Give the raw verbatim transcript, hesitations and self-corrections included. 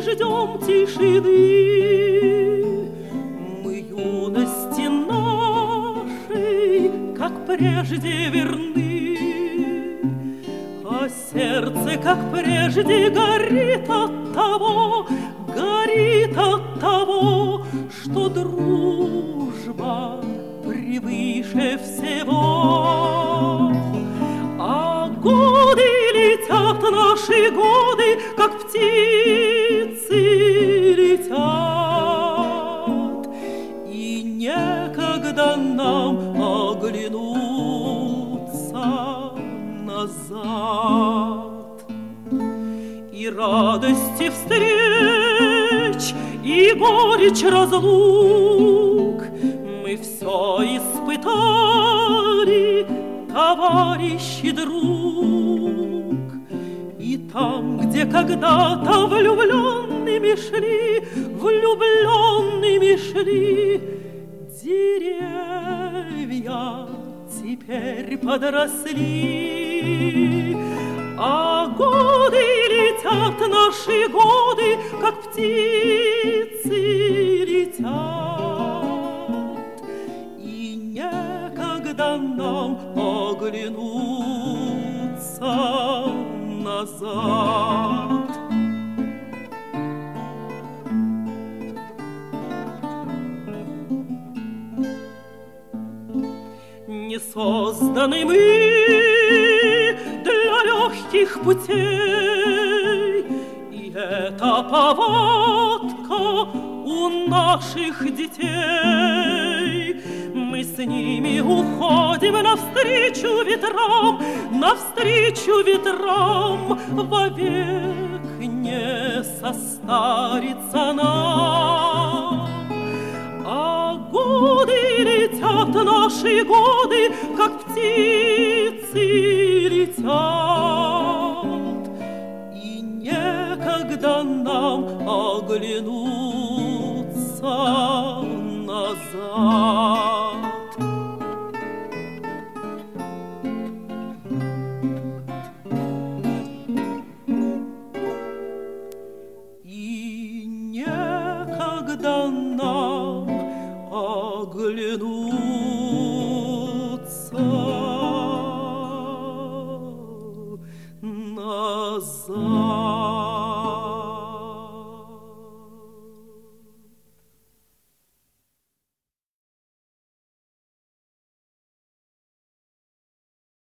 ждем тишины. Мы юности нашей, как прежде, верны, а сердце, как прежде, горит от того, горит от того, что дружба превыше всего. А годы летят, наши годы, как птицы летят, и некогда нам оглянуться назад. И радости встреч, и горечь разлук мы все испытали, товарищ и друг. И там, где когда-то влюбленными шли, влюбленными шли, деревья теперь подросли. А годы летят, наши годы, как птицы летят, и некогда нам оглянуться назад. Не созданы мы для легких путей, и эта повадка у наших детей. Мы с ними уходим навстречу ветрам, навстречу ветрам, вовек не состарится нам. А годы летят, наши годы, как птицы летят, и некогда нам оглянуться назад. И некогда нам оглянуться